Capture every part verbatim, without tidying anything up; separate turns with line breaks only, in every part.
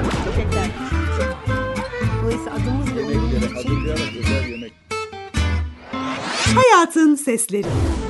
Çiçekler. Dolayısıyla adımız bile uygun
Yemeklere
için.
hazırlayarak özel yemek.
Hayatın Sesleri.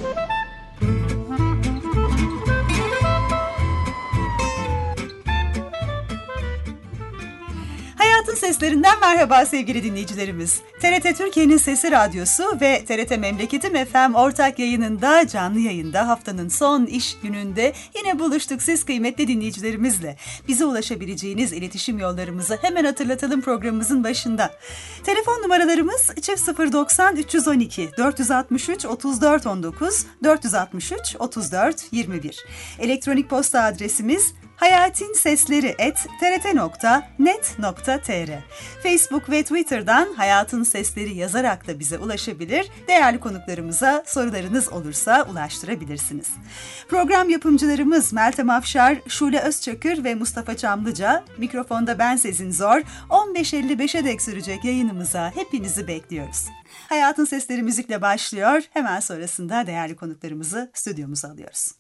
Hayatın Seslerinden merhaba sevgili dinleyicilerimiz. T R T Türkiye'nin Sesi Radyosu ve T R T Memleketim F M ortak yayınında, canlı yayında haftanın son iş gününde yine buluştuk siz kıymetli dinleyicilerimizle. Bize ulaşabileceğiniz iletişim yollarımızı hemen hatırlatalım programımızın başında. Telefon numaralarımız çift sıfır doksan üç yüz on iki dört altı üç otuz dört on dokuz dört altı üç otuz dört yirmi bir. Elektronik posta adresimiz hayatinsesleri at t r t nokta net nokta t r. Facebook ve Twitter'dan Hayatın Sesleri yazarak da bize ulaşabilir. Değerli konuklarımıza sorularınız olursa ulaştırabilirsiniz. Program yapımcılarımız Meltem Afşar, Şule Özçakır ve Mustafa Çamlıca. Mikrofonda ben Sezin Zor. on beş elli beşe dek sürecek yayınımıza hepinizi bekliyoruz. Hayatın Sesleri müzikle başlıyor. Hemen sonrasında değerli konuklarımızı stüdyomuza alıyoruz.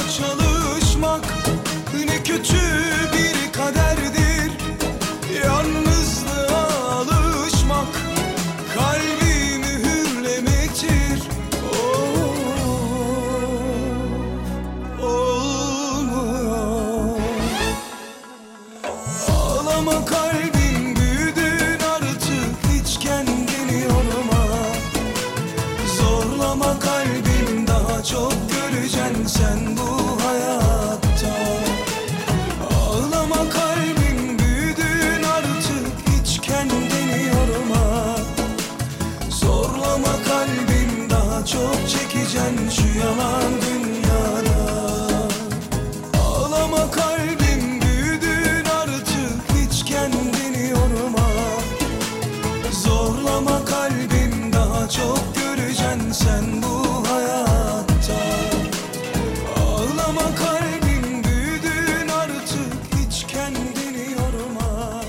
Unutmaya çalışmak ne kötü bir kaderdir. Yalnız
sen bu hayatta. Ağlama kalbim, büyüdün artık, hiç kendini yorma. Zorlama kalbim, daha çok çekeceksin şu yalan dünyada. Ağlama kalbim, büyüdün artık, hiç kendini yorma. Zorlama kalbim, daha çok göreceksin sen bu hayatta. Ağlama kalbim, büyüdün artık, hiç kendini yorma.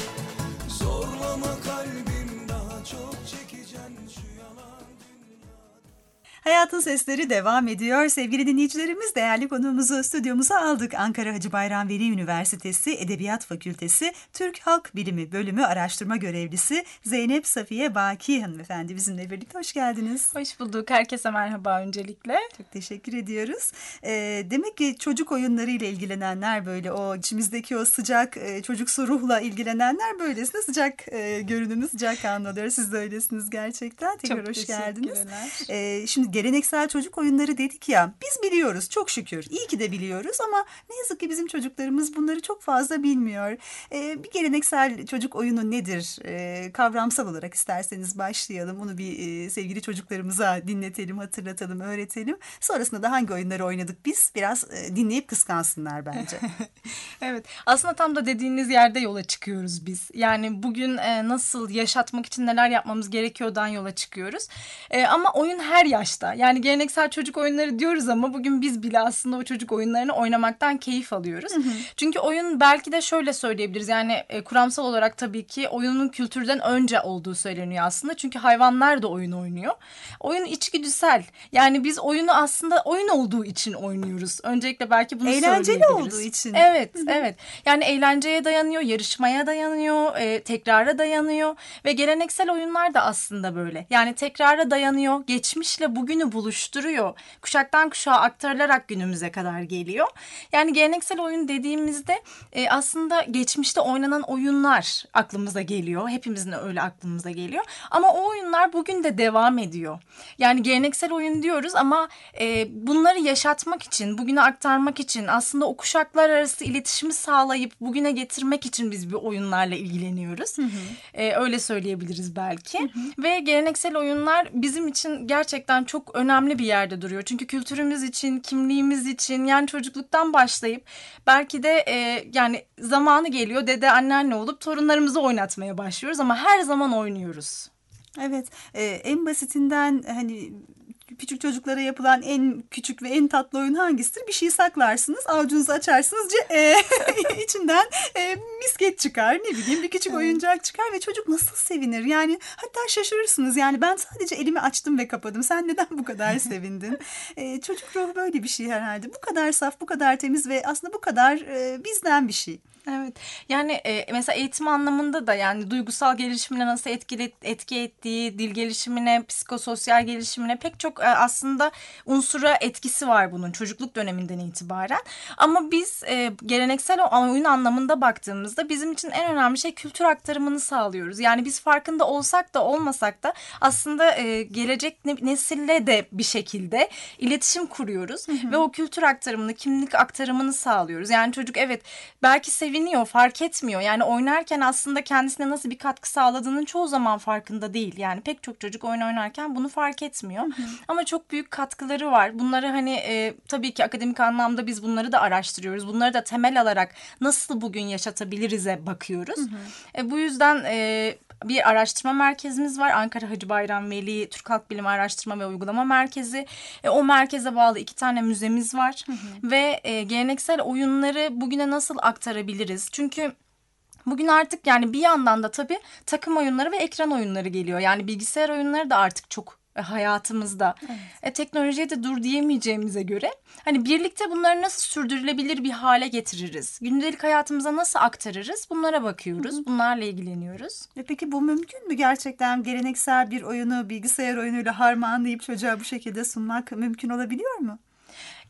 Zorlama kalbim, daha çok çekeceksin şu yalan dünyada.
Hayatın Sesleri devam ediyor. Sevgili dinleyicilerimiz, değerli konuğumuzu stüdyomuza aldık. Ankara Hacı Bayram Veli Üniversitesi Edebiyat Fakültesi Türk Halk Bilimi Bölümü Araştırma Görevlisi Zeynep Safiye Baki hanımefendi bizimle birlikte. Hoş geldiniz.
Hoş bulduk. Herkese merhaba öncelikle.
Çok teşekkür ediyoruz. Ee, demek ki çocuk oyunlarıyla ilgilenenler, böyle o içimizdeki o sıcak e, çocuksu ruhla ilgilenenler böylesine sıcak e, görünümü, sıcak anlıyor. Siz de öylesiniz gerçekten. Tekrar
Çok
hoş geldiniz.
teşekkürler.
Ee, şimdi geleneksel çocuk oyunları dedik ya, biz biliyoruz çok şükür, iyi ki de biliyoruz ama ne yazık ki bizim çocuklarımız bunları çok fazla bilmiyor. Ee, bir geleneksel çocuk oyunu nedir? Ee, kavramsal olarak isterseniz başlayalım, bunu bir e, sevgili çocuklarımıza dinletelim, hatırlatalım, öğretelim. Sonrasında da hangi oyunları oynadık biz biraz e, dinleyip kıskansınlar bence.
Evet, aslında tam da dediğiniz yerde yola çıkıyoruz biz. Yani bugün e, nasıl yaşatmak için neler yapmamız gerekiyordan yola çıkıyoruz. E, ama oyun her yaşta. Yani geleneksel çocuk oyunları diyoruz ama bugün biz bile aslında o çocuk oyunlarını oynamaktan keyif alıyoruz. Hı hı. Çünkü oyun, belki de şöyle söyleyebiliriz. Yani e, kuramsal olarak tabii ki oyunun kültürden önce olduğu söyleniyor aslında. Çünkü hayvanlar da oyun oynuyor. Oyun içgüdüsel. Yani biz oyunu aslında oyun olduğu için oynuyoruz. Öncelikle belki bunu
Eğlenceli
söyleyebiliriz.
olduğu için.
Evet, evet. Yani eğlenceye dayanıyor, yarışmaya dayanıyor, e, tekrara dayanıyor ve geleneksel oyunlar da aslında böyle. Yani tekrara dayanıyor, geçmişle bugünü buluşturuyor. Kuşaktan kuşağa aktarılarak günümüze kadar geliyor. Yani geleneksel oyun dediğimizde e, aslında geçmişte oynanan oyunlar aklımıza geliyor. Hepimizin öyle aklımıza geliyor. Ama o oyunlar bugün de devam ediyor. Yani geleneksel oyun diyoruz ama e, bunları yaşatmak için, bugüne aktarmak için, aslında o kuşaklar arası iletişimi sağlayıp bugüne getirmek için biz bir oyunlarla ilgileniyoruz. Hı hı. E, öyle söyleyebiliriz belki. Hı hı. Ve geleneksel oyunlar bizim için gerçekten çok önemli bir yerde duruyor. Çünkü kültürümüz için, kimliğimiz için, yani çocukluktan başlayıp belki de e, yani zamanı geliyor, dede anneanne olup torunlarımızı oynatmaya başlıyoruz ama her zaman oynuyoruz.
Evet, e, en basitinden hani küçük çocuklara yapılan en küçük ve en tatlı oyun hangisidir? Bir şey saklarsınız, avucunuzu açarsınız, e, içinden e, misket çıkar, ne bileyim bir küçük oyuncak çıkar ve çocuk nasıl sevinir? Yani hatta şaşırırsınız. Yani ben sadece elimi açtım ve kapadım. Sen neden bu kadar sevindin? E, çocuk ruhu böyle bir şey herhalde. Bu kadar saf, bu kadar temiz ve aslında bu kadar e, bizden bir şey.
Evet, yani e, mesela eğitim anlamında da, yani duygusal gelişimine nasıl etkili, etki ettiği, dil gelişimine, psikososyal gelişimine pek çok e, aslında unsura etkisi var bunun çocukluk döneminden itibaren. Ama biz e, geleneksel oyun anlamında baktığımızda bizim için en önemli şey kültür aktarımını sağlıyoruz. Yani biz farkında olsak da olmasak da aslında e, gelecek nesille de bir şekilde iletişim kuruyoruz. Hı hı. Ve o kültür aktarımını, kimlik aktarımını sağlıyoruz. Yani çocuk evet belki seviniyor, fark etmiyor. Yani oynarken aslında kendisine nasıl bir katkı sağladığının çoğu zaman farkında değil. Yani pek çok çocuk oyun oynarken bunu fark etmiyor. Hı hı. Ama çok büyük katkıları var. Bunları hani e, tabii ki akademik anlamda biz bunları da araştırıyoruz. Bunları da temel alarak nasıl bugün yaşatabiliriz'e bakıyoruz. Hı hı. E, bu yüzden e, bir araştırma merkezimiz var. Ankara Hacı Bayram Veli Türk Halk Bilimi Araştırma ve Uygulama Merkezi. E, o merkeze bağlı iki tane müzemiz var. Hı hı. Ve e, geleneksel oyunları bugüne nasıl aktarabiliriz? Çünkü bugün artık yani bir yandan da tabii takım oyunları ve ekran oyunları geliyor. Yani bilgisayar oyunları da artık çok hayatımızda. Evet. E, teknolojiye de dur diyemeyeceğimize göre hani birlikte bunları nasıl sürdürülebilir bir hale getiririz? Gündelik hayatımıza nasıl aktarırız? Bunlara bakıyoruz. Hı hı. Bunlarla ilgileniyoruz.
E peki bu mümkün mü gerçekten? Geleneksel bir oyunu bilgisayar oyunuyla harmanlayıp çocuğa bu şekilde sunmak mümkün olabiliyor mu?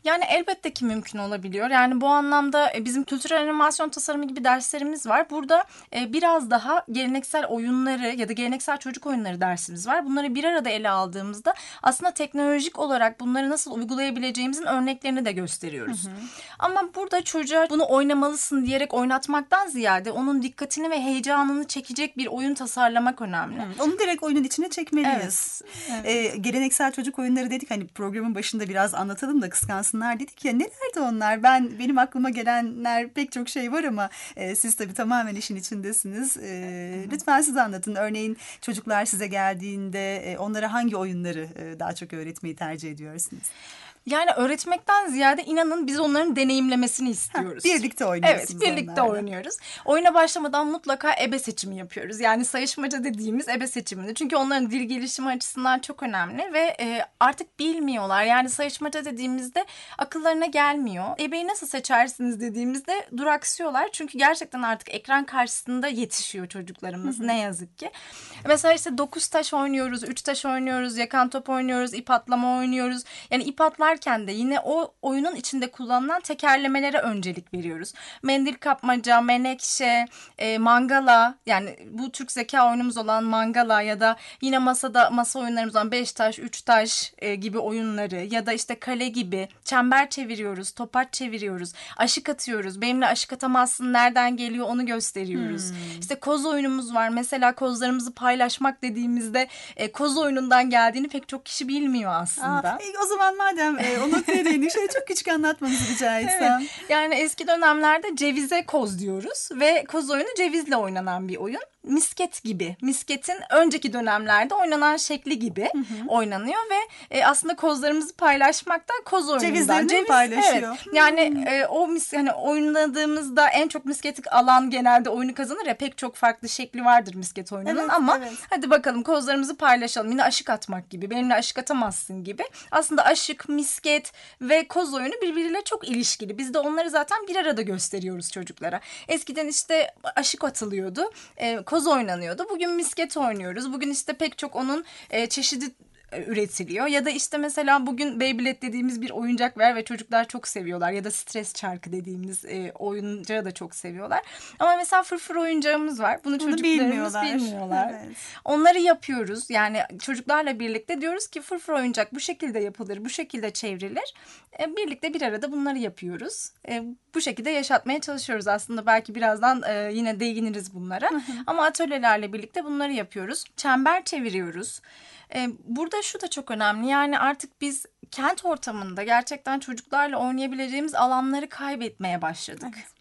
Yani elbette ki mümkün olabiliyor. Yani bu anlamda e, bizim kültürel animasyon tasarımı gibi derslerimiz var. Burada e, biraz daha geleneksel oyunları ya da geleneksel çocuk oyunları dersimiz var. Bunları bir arada ele aldığımızda aslında teknolojik olarak bunları nasıl uygulayabileceğimizin örneklerini de gösteriyoruz. Hı hı. Ama burada çocuğa bunu oynamalısın diyerek oynatmaktan ziyade onun dikkatini ve heyecanını çekecek bir oyun tasarlamak önemli.
Hı, onu direkt oyunun içine çekmeliyiz. Evet. Evet. Ee, geleneksel çocuk oyunları dedik, hani programın başında biraz anlatalım da kıskansınlar dedik ya, nelerdi onlar? Ben benim aklıma gelenler pek çok şey var ama e, siz tabii tamamen işin içindesiniz. E, lütfen siz anlatın. Örneğin çocuklar size geldiğinde e, onlara hangi oyunları e, daha çok öğretmeyi tercih ediyorsunuz?
Yani öğretmekten ziyade inanın biz onların deneyimlemesini istiyoruz.
Ha, birlikte oynuyorsunuz.
Evet, birlikte
onlarla.
oynuyoruz. Oyuna başlamadan mutlaka ebe seçimi yapıyoruz. Yani sayışmaca dediğimiz ebe seçimini. Çünkü onların dil gelişimi açısından çok önemli ve e, artık bilmiyorlar. Yani sayışmaca dediğimizde akıllarına gelmiyor. Ebeyi nasıl seçersiniz dediğimizde duraksıyorlar. Çünkü gerçekten artık ekran karşısında yetişiyor çocuklarımız. Hı hı. Ne yazık ki. Mesela işte dokuz taş oynuyoruz, üç taş oynuyoruz, yakan top oynuyoruz, ip atlama oynuyoruz. Yani ip atlar de yine o oyunun içinde kullanılan tekerlemelere öncelik veriyoruz. Mendil kapmaca, menekşe, e, mangala, yani bu Türk zeka oyunumuz olan mangala ya da yine masada masa oyunlarımız olan beş taş, üç taş e, gibi oyunları ya da işte kale gibi çember çeviriyoruz, topaç çeviriyoruz, aşık atıyoruz. Benimle aşık atamazsın, nereden geliyor onu gösteriyoruz. Hmm. İşte koz oyunumuz var. Mesela kozlarımızı paylaşmak dediğimizde e, koz oyunundan geldiğini pek çok kişi bilmiyor aslında.
Aa, o zaman madem o noktaya değindik. Şöyle çok küçük anlatmanızı rica etsem.
Evet. Yani eski dönemlerde cevize koz diyoruz ve koz oyunu cevizle oynanan bir oyun. Misket gibi. Misketin önceki dönemlerde oynanan şekli gibi hı hı. oynanıyor ve e, aslında kozlarımızı paylaşmaktan koz oyunundan.
Cevizlerini Ceviz, paylaşıyor.
Evet. Hmm. Yani e, o mis hani oynadığımızda en çok misketik alan genelde oyunu kazanır ya, pek çok farklı şekli vardır misket oyununun evet, ama evet. hadi bakalım kozlarımızı paylaşalım. Yine aşık atmak gibi. Benimle aşık atamazsın gibi. Aslında aşık, misket ve koz oyunu birbiriyle çok ilişkili. Biz de onları zaten bir arada gösteriyoruz çocuklara. Eskiden işte aşık atılıyordu. E, koz oynanıyordu. Bugün misket oynuyoruz. Bugün işte pek çok onun e, çeşidi üretiliyor. Ya da işte mesela bugün Beyblade dediğimiz bir oyuncak var ve çocuklar çok seviyorlar. Ya da stres çarkı dediğimiz e, oyuncağı da çok seviyorlar. Ama mesela fırfır oyuncağımız var. Bunu, Bunu çocuklarımız bilmiyorlar. bilmiyorlar. Evet. Onları yapıyoruz. Yani çocuklarla birlikte diyoruz ki fırfır oyuncak bu şekilde yapılır, bu şekilde çevrilir. E, birlikte bir arada bunları yapıyoruz. E, bu şekilde yaşatmaya çalışıyoruz aslında. Belki birazdan e, yine değiniriz bunlara. Hı hı. Ama atölyelerle birlikte bunları yapıyoruz. Çember çeviriyoruz. Burada şu da çok önemli, yani artık biz kent ortamında gerçekten çocuklarla oynayabileceğimiz alanları kaybetmeye başladık. Evet.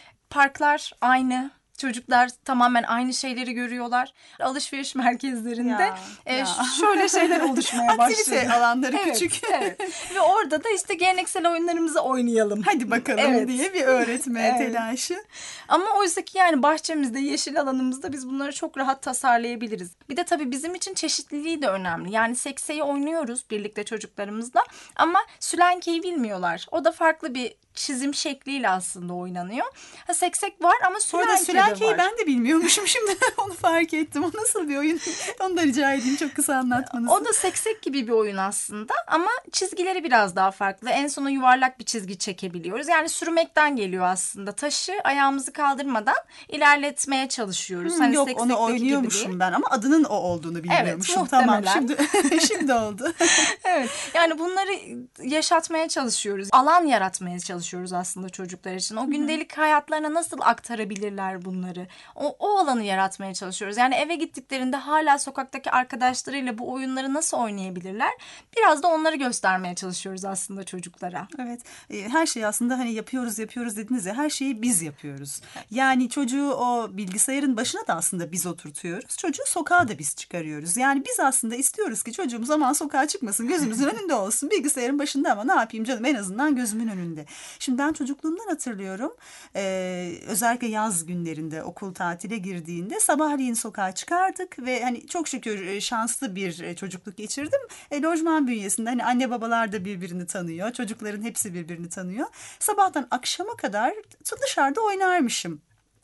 Parklar aynı. Çocuklar tamamen aynı şeyleri görüyorlar. Alışveriş merkezlerinde ya, e, ya. şöyle şeyler oluşmaya başladı.
Aktivite alanları
evet,
küçük.
Evet. Ve orada da işte geleneksel oyunlarımızı oynayalım.
Hadi bakalım evet. diye bir öğretme evet. telaşı.
Ama oysa ki yani bahçemizde, yeşil alanımızda biz bunları çok rahat tasarlayabiliriz. Bir de tabii bizim için çeşitliliği de önemli. Yani sekseyi oynuyoruz birlikte çocuklarımızla ama sülenkeyi bilmiyorlar. O da farklı bir çizim şekliyle aslında oynanıyor. Ha, seksek var ama sülenke de
sülenkeyi
var.
Ben de bilmiyormuşum şimdi onu fark ettim. O nasıl bir oyun? Onu da rica edeyim çok kısa anlatmanızı.
O da seksek gibi bir oyun aslında ama çizgileri biraz daha farklı. En sona yuvarlak bir çizgi çekebiliyoruz. Yani sürmekten geliyor aslında. Taşı ayağımızı kaldırmadan ilerletmeye çalışıyoruz.
Hmm,
hani
yok onu oynuyormuşum ben ama adının o olduğunu bilmiyormuşum.
Evet,
tamam şimdi şimdi oldu.
Evet, yani bunları yaşatmaya çalışıyoruz. Alan yaratmaya çalışıyoruz. çalışıyoruz aslında çocuklar için. O gündelik hayatlarına nasıl aktarabilirler bunları? O, o alanı yaratmaya çalışıyoruz. Yani eve gittiklerinde hala sokaktaki arkadaşlarıyla bu oyunları nasıl oynayabilirler? Biraz da onları göstermeye çalışıyoruz aslında çocuklara.
Evet. Her şeyi aslında hani yapıyoruz yapıyoruz dediniz ya, her şeyi biz yapıyoruz. Yani çocuğu o bilgisayarın başına da aslında biz oturtuyoruz. Çocuğu sokağa da biz çıkarıyoruz. Yani biz aslında istiyoruz ki çocuğumuz aman sokağa çıkmasın, gözümüzün önünde olsun. Bilgisayarın başında ama ne yapayım canım, en azından gözümün önünde. Şimdi ben çocukluğumdan hatırlıyorum. Ee, özellikle yaz günlerinde okul tatile girdiğinde sabahleyin sokağa çıkardık ve hani çok şükür şanslı bir çocukluk geçirdim. E, lojman bünyesinde hani anne babalar da birbirini tanıyor. Çocukların hepsi birbirini tanıyor. Sabahtan akşama kadar dışarıda oynarmışım.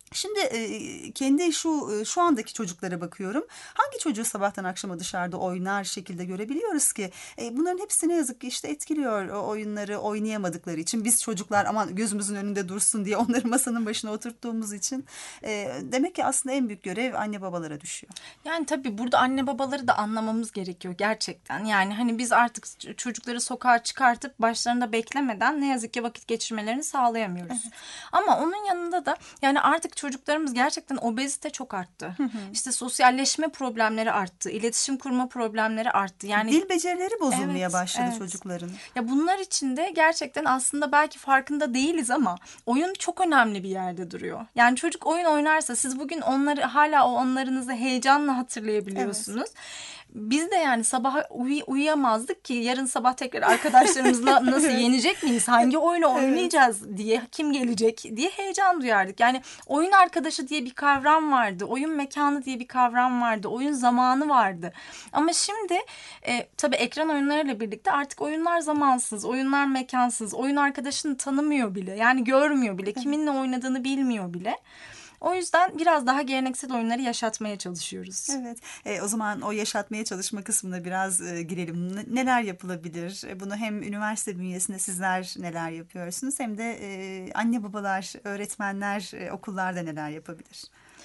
Şimdi e, kendi şu şu andaki çocuklara bakıyorum. Hangi çocuğu sabahtan akşama dışarıda oynar şekilde görebiliyoruz ki? E, bunların hepsi ne yazık ki işte etkiliyor o oyunları oynayamadıkları için. Biz çocuklar aman gözümüzün önünde dursun diye onları masanın başına oturttuğumuz için. E, demek ki aslında en büyük görev anne babalara düşüyor.
Yani tabii burada anne babaları da anlamamız gerekiyor gerçekten. Yani hani biz artık çocukları sokağa çıkartıp başlarında beklemeden ne yazık ki vakit geçirmelerini sağlayamıyoruz. Evet. Ama onun yanında da yani artık çocuklarımız gerçekten obezite çok arttı. Hı hı. İşte sosyalleşme problemleri arttı. İletişim kurma problemleri arttı. Yani
dil becerileri bozulmaya
evet,
başladı
evet.
çocukların.
Ya bunlar için de gerçekten aslında belki farkında değiliz ama oyun çok önemli bir yerde duruyor. Yani çocuk oyun oynarsa siz bugün onları hala o anlarınızı heyecanla hatırlayabiliyorsunuz. Evet. Biz de yani sabah uy- uyuyamazdık ki yarın sabah tekrar arkadaşlarımızla nasıl yenecek miyiz? Hangi oyunu oynayacağız evet. diye, kim gelecek diye heyecan duyardık. Yani oyun arkadaşı diye bir kavram vardı. Oyun mekanı diye bir kavram vardı. Oyun zamanı vardı. Ama şimdi e, tabii ekran oyunlarıyla birlikte artık oyunlar zamansız, oyunlar mekansız. Oyun arkadaşını tanımıyor bile. Yani görmüyor bile. Kiminle oynadığını bilmiyor bile. O yüzden biraz daha geleneksel oyunları yaşatmaya çalışıyoruz.
Evet. E, o zaman o yaşatmaya çalışma kısmına biraz e, girelim. N- neler yapılabilir? E, bunu hem üniversite bünyesinde sizler neler yapıyorsunuz hem de e, anne babalar, öğretmenler, e, okullarda neler yapabilir?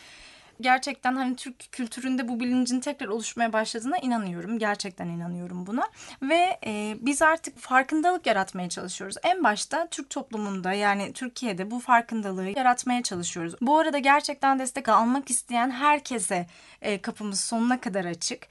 Gerçekten hani Türk kültüründe bu bilincin tekrar oluşmaya başladığına inanıyorum. Gerçekten inanıyorum buna. Ve e, biz artık farkındalık yaratmaya çalışıyoruz. En başta Türk toplumunda yani Türkiye'de bu farkındalığı yaratmaya çalışıyoruz. Bu arada gerçekten destek almak isteyen herkese e, kapımız sonuna kadar açık.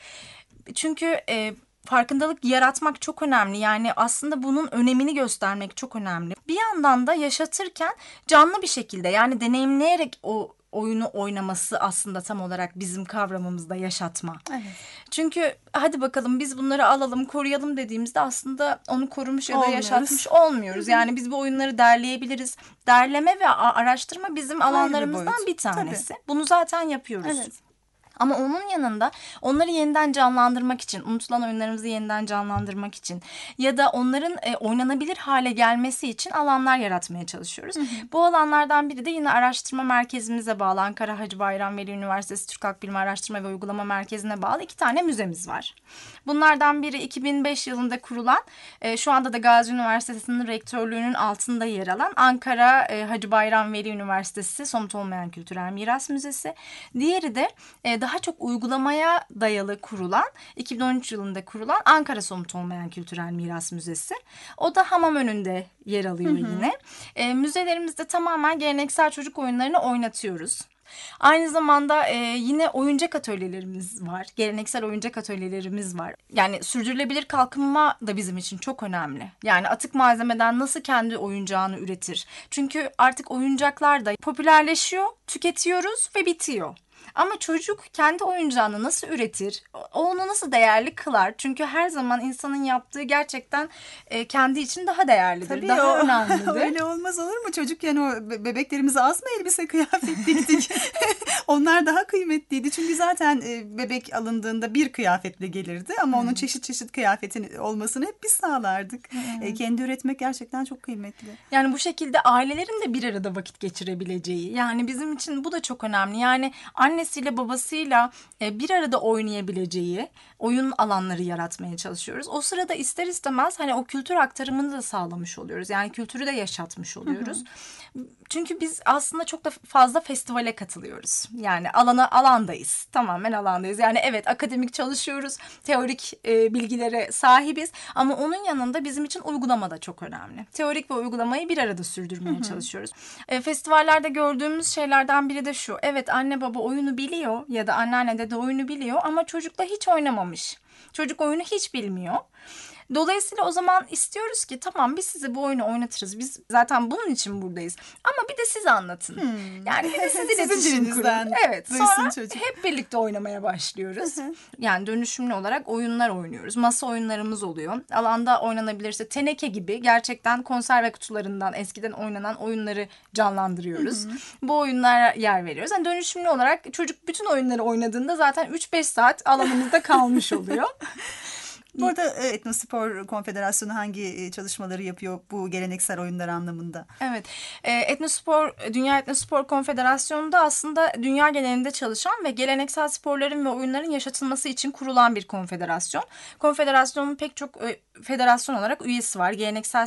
Çünkü e, farkındalık yaratmak çok önemli. Yani aslında bunun önemini göstermek çok önemli. Bir yandan da yaşatırken canlı bir şekilde yani deneyimleyerek o oyunu oynaması aslında tam olarak bizim kavramımızda yaşatma. Evet. Çünkü hadi bakalım biz bunları alalım, koruyalım dediğimizde aslında onu korumuş ya da olmuyoruz. Yaşatmış olmuyoruz. Yani biz bu oyunları derleyebiliriz. Derleme ve araştırma bizim alanlarımızdan bir, bir tanesi. Tabii. Bunu zaten yapıyoruz. Evet. Ama onun yanında onları yeniden canlandırmak için, unutulan oyunlarımızı yeniden canlandırmak için ya da onların e, oynanabilir hale gelmesi için alanlar yaratmaya çalışıyoruz. Hı hı. Bu alanlardan biri de yine araştırma merkezimize bağlı Ankara Hacı Bayram Veli Üniversitesi Türk Halk Bilimi Araştırma ve Uygulama Merkezi'ne bağlı iki tane müzemiz var. Bunlardan biri iki bin beş yılında kurulan, e, şu anda da Gazi Üniversitesi'nin rektörlüğünün altında yer alan Ankara e, Hacı Bayram Veli Üniversitesi Somut Olmayan Kültürel Miras Müzesi. Diğeri de e, daha çok uygulamaya dayalı kurulan, iki bin on üç yılında kurulan Ankara Somut Olmayan Kültürel Miras Müzesi. O da Hamamönü'nde yer alıyor hı hı. yine. E, müzelerimizde tamamen geleneksel çocuk oyunlarını oynatıyoruz. Aynı zamanda e, yine oyuncak atölyelerimiz var. Geleneksel oyuncak atölyelerimiz var. Yani sürdürülebilir kalkınma da bizim için çok önemli. Yani atık malzemeden nasıl kendi oyuncağını üretir? Çünkü artık oyuncaklar da popülerleşiyor, tüketiyoruz ve bitiyor. Ama çocuk kendi oyuncağını nasıl üretir? Onu nasıl değerli kılar? Çünkü her zaman insanın yaptığı gerçekten e, kendi için daha değerlidir.
Tabii
daha
o,
önemlidir.
Öyle olmaz olur mu? Çocukken o bebeklerimize az mı elbise kıyafet diktik? Onlar daha kıymetliydi. Çünkü zaten e, bebek alındığında bir kıyafetle gelirdi. Ama hmm. onun çeşit çeşit kıyafetin olmasını hep biz sağlardık. Hmm. E, kendi üretmek gerçekten çok kıymetli.
Yani bu şekilde ailelerin de bir arada vakit geçirebileceği. Yani bizim için bu da çok önemli. Yani annesiyle babasıyla bir arada oynayabileceği oyun alanları yaratmaya çalışıyoruz. O sırada ister istemez hani o kültür aktarımını da sağlamış oluyoruz. Yani kültürü de yaşatmış oluyoruz. Hı hı. Çünkü biz aslında çok da fazla festivale katılıyoruz. Yani alana alandayız. Tamamen alandayız. Yani evet akademik çalışıyoruz. Teorik e, bilgilere sahibiz. Ama onun yanında bizim için uygulama da çok önemli. Teorik ve uygulamayı bir arada sürdürmeye hı hı. çalışıyoruz. E, festivallerde gördüğümüz şeylerden biri de şu. Evet anne baba oyunu biliyor ya da anneanne dede oyunu biliyor ama çocukla hiç oynamamış. Çocuk oyunu hiç bilmiyor. Dolayısıyla o zaman istiyoruz ki tamam biz size bu oyunu oynatırız. Biz zaten bunun için buradayız. Ama bir de siz anlatın. Hmm. Yani bir de siz iletişim kurun. Evet. Sonra çocuk. Hep birlikte oynamaya başlıyoruz. Yani dönüşümlü olarak oyunlar oynuyoruz. Masa oyunlarımız oluyor. Alanda oynanabilirse teneke gibi gerçekten konserve kutularından eskiden oynanan oyunları canlandırıyoruz. Bu oyunlara yer veriyoruz. Yani dönüşümlü olarak çocuk bütün oyunları oynadığında zaten üç beş saat alanımızda kalmış oluyor.
Bu arada e, Etnospor Konfederasyonu hangi e, çalışmaları yapıyor bu geleneksel oyunlar anlamında?
Evet, e, Etnospor, Dünya Etnospor Konfederasyonu'nda aslında dünya genelinde çalışan ve geleneksel sporların ve oyunların yaşatılması için kurulan bir konfederasyon. Konfederasyonun pek çok e, federasyon olarak üyesi var. Geleneksel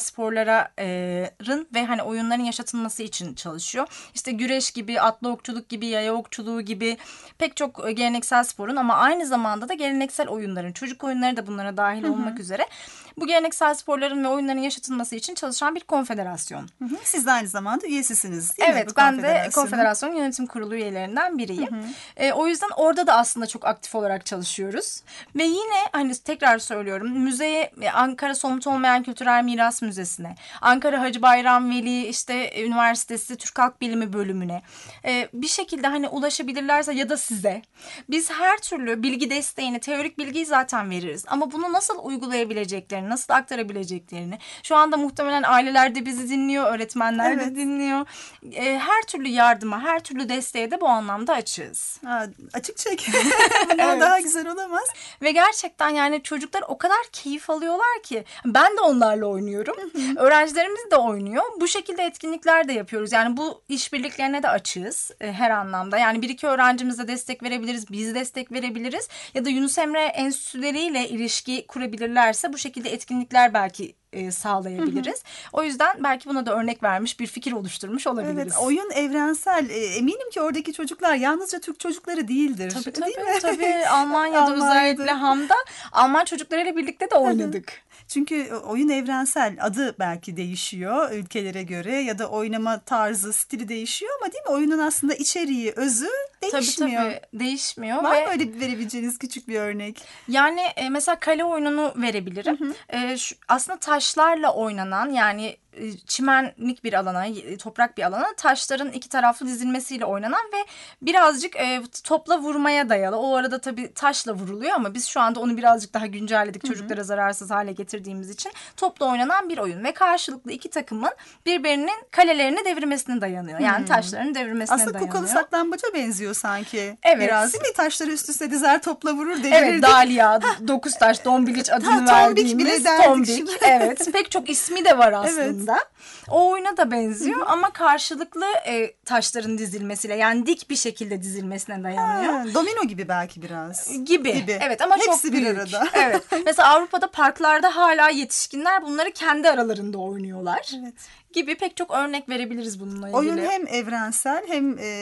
sporların ve hani oyunların yaşatılması için çalışıyor. İşte güreş gibi, atlı okçuluk gibi, yaya okçuluğu gibi pek çok e, geleneksel sporun ama aynı zamanda da geleneksel oyunların, çocuk oyunları da bunlara dahil hı hı. olmak üzere bu geleneksel sporların ve oyunların yaşatılması için çalışan bir konfederasyon.
Hı hı. Siz de aynı zamanda üyesisiniz değil
evet,
mi?
Ben de konfederasyonun yönetim kurulu üyelerinden biriyim. Hı hı. E, o yüzden orada da aslında çok aktif olarak çalışıyoruz. Ve yine hani tekrar söylüyorum, müzeye, Ankara Somut Olmayan Kültürel Miras Müzesi'ne, Ankara Hacı Bayram Veli işte Üniversitesi Türk Halk Bilimi bölümüne e, bir şekilde hani ulaşabilirlerse ya da size, biz her türlü bilgi desteğini, teorik bilgiyi zaten veririz. Ama bunu nasıl uygulayabileceklerini, nasıl aktarabileceklerini, şu anda muhtemelen aileler de bizi dinliyor, öğretmenler evet. de dinliyor. E, her türlü yardıma, her türlü desteğe de bu anlamda açığız.
Ha, açık çek. Bundan evet. daha güzel olamaz.
Ve gerçekten yani çocuklar o kadar keyif alıyorlar ki, ben de onlarla oynuyorum. Öğrencilerimiz de oynuyor. Bu şekilde etkinlikler de yapıyoruz. Yani bu işbirliklerine de açığız e, her anlamda. Yani bir iki öğrencimize destek verebiliriz, biz destek verebiliriz. Ya da Yunus Emre enstitüleriyle ilişki kurabilirlerse bu şekilde etkinlikler belki e, sağlayabiliriz. Hı hı. O yüzden belki buna da örnek vermiş, bir fikir oluşturmuş olabiliriz. Evet,
oyun evrensel. E, eminim ki oradaki çocuklar yalnızca Türk çocukları değildir.
Tabii tabii. Değil mi? Tabii. Almanya'da, Almanya'da özellikle Ham'da Alman çocuklarıyla birlikte de oynadık.
Çünkü oyun evrensel, adı belki değişiyor ülkelere göre ya da oynama tarzı, stili değişiyor ama değil mi? Oyunun aslında içeriği, özü değişmiyor.
Tabii tabii değişmiyor.
Var
ve...
mı öyle verebileceğiniz küçük bir örnek?
Yani e, mesela kale oyununu verebilirim. Hı hı. E, şu, aslında taşlarla oynanan, yani çimenlik bir alana, toprak bir alana taşların iki taraflı dizilmesiyle oynanan ve birazcık e, topla vurmaya dayalı. O arada tabii taşla vuruluyor ama biz şu anda onu birazcık daha güncelledik. Hı hı. Çocuklara zararsız hale getirdiğimiz için topla oynanan bir oyun ve karşılıklı iki takımın birbirinin kalelerini devirmesine dayanıyor. Yani hı. taşlarını devirmesine
aslında
dayanıyor.
Aslında kukalı saklambaca benziyor sanki.
Evet.
Biraz değil mi? Taşları üst üste dizer, topla vurur, devirirdik.
Evet, Dalia, dokuz taş, dombiliç adını
ha,
verdiğimiz.
Tombik bile derdik.
Tombik. Evet. Pek çok ismi de var aslında. Evet. O oyuna da benziyor. Hı hı. Ama karşılıklı e, taşların dizilmesiyle, yani dik bir şekilde dizilmesine dayanıyor.
Ha, domino gibi belki biraz.
Gibi. gibi. Evet ama
hepsi
çok büyük.
bir arada.
Evet. Mesela Avrupa'da parklarda hala yetişkinler bunları kendi aralarında oynuyorlar. Evet. Gibi pek çok örnek verebiliriz bununla ilgili.
Oyun hem evrensel hem e,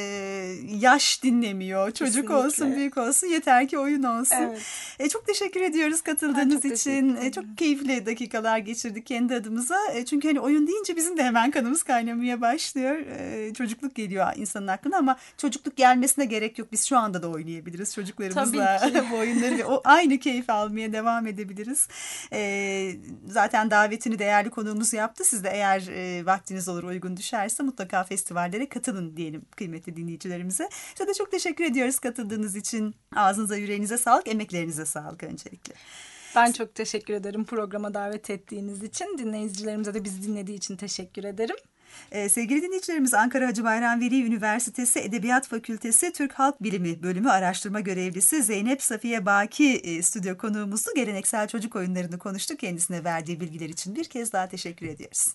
yaş dinlemiyor. Çocuk kesinlikle. Olsun, büyük olsun, yeter ki oyun olsun. Evet. E, çok teşekkür ediyoruz katıldığınız çok için. E, çok keyifli dakikalar geçirdik kendi adımıza. E, çünkü hani oyun deyince bizim de hemen kanımız kaynamaya başlıyor. E, çocukluk geliyor insanın aklına ama çocukluk gelmesine gerek yok. Biz şu anda da oynayabiliriz çocuklarımızla bu oyunları ve o aynı keyif almaya devam edebiliriz. E, zaten davetini değerli konuğumuz yaptı. Siz de eğer e, vaktiniz olur, uygun düşerse mutlaka festivallere katılın diyelim kıymetli dinleyicilerimize. Size de çok teşekkür ediyoruz katıldığınız için. Ağzınıza, yüreğinize sağlık, emeklerinize sağlık öncelikle.
Ben çok teşekkür ederim programa davet ettiğiniz için. Dinleyicilerimize de bizi dinlediği için teşekkür ederim.
Ee, sevgili dinleyicilerimiz, Ankara Hacı Bayram Veli Üniversitesi Edebiyat Fakültesi Türk Halk Bilimi Bölümü Araştırma Görevlisi Zeynep Safiye Baki e, stüdyo konuğumuzdu. Geleneksel çocuk oyunlarını konuştuk. Kendisine verdiği bilgiler için bir kez daha teşekkür ediyoruz.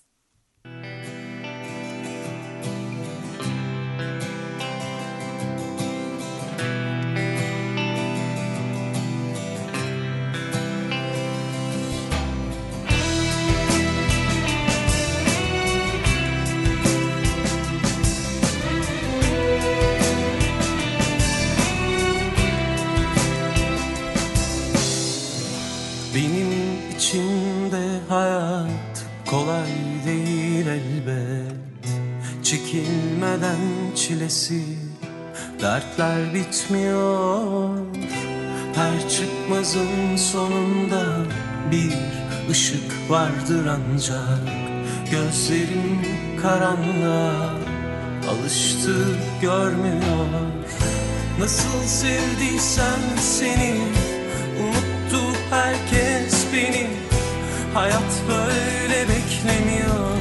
Benim içimde hayat kolay değil elbet. Çekilmeden çilesi, dertler bitmiyor. Her çıkmazın sonunda bir ışık vardır ancak. Gözlerim karanlığa alıştı, görmüyor. Nasıl sevdiysem seni, unuttu herkes beni. Hayat böyle beklemiyor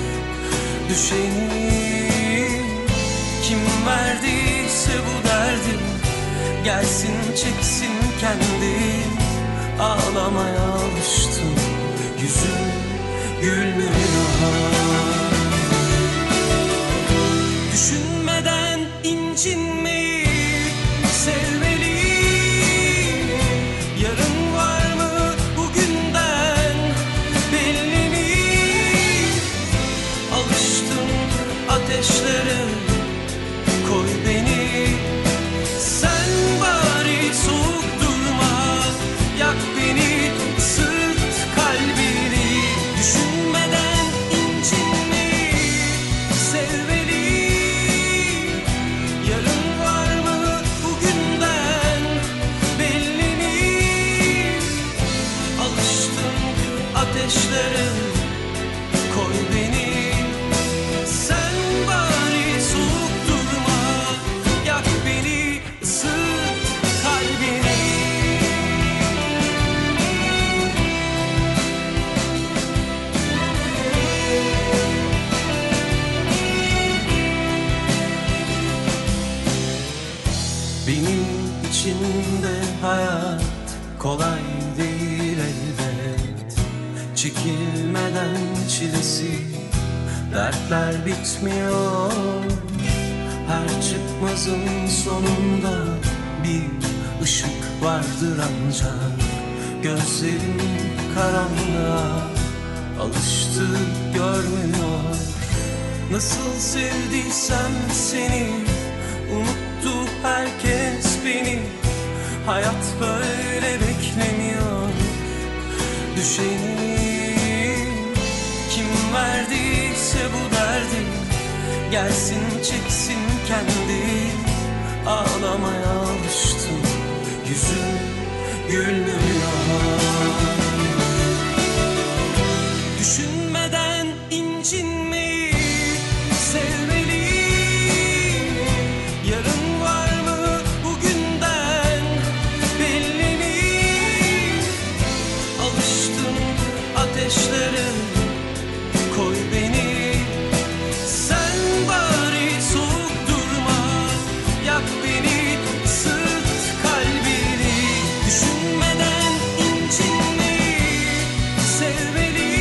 düşeni. Kim verdiyse bu derdi, gelsin çeksin kendi ağlamaya alıştım. Yüzüm gülmüyor. Düşünmeden incinmeyi sevmeli. Yarın var mı bugünden belli mi? Alıştım ateşlere, koy beni. Sen bari soğuk durma, yak beni, ısıt kalbini. Düşünmeden incinmeyi sevmeli. Yarın var mı bugünden belli mi? Alıştım ateşlere, koy beni. Sen bari soğuk durma, yak beni, ısıt kalbini. Benim için de hayat kolay değil elbet. Çekilmeden çilesi, dertler bitmiyor. Her çıkmazın sonunda bir ışık vardır ancak. Gözlerim karanlığa alıştı, görmüyor. Nasıl sevdiysem seni, unuttu herkes beni. Hayat böyle beklemiyor düşeni. Kim verdiyse bu derdi, gelsin çeksin kendi. Ağlamaya alıştım, yüzüm gülmüyor. Düşünmeden incinmeyi sevmeli. Yarın var mı bugünden belli mi? Alıştım ateşlere, koy beni. Sen bari soğuk durma, yak beni, ısıt kalbini. Düşünmeden incinmeyi sevmeli.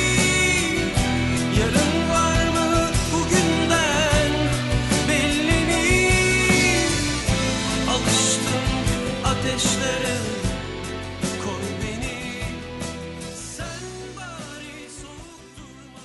Yarın var mı bugünden belli mi? Alıştım ateşlere, koy beni. Sen bari soğuk durma.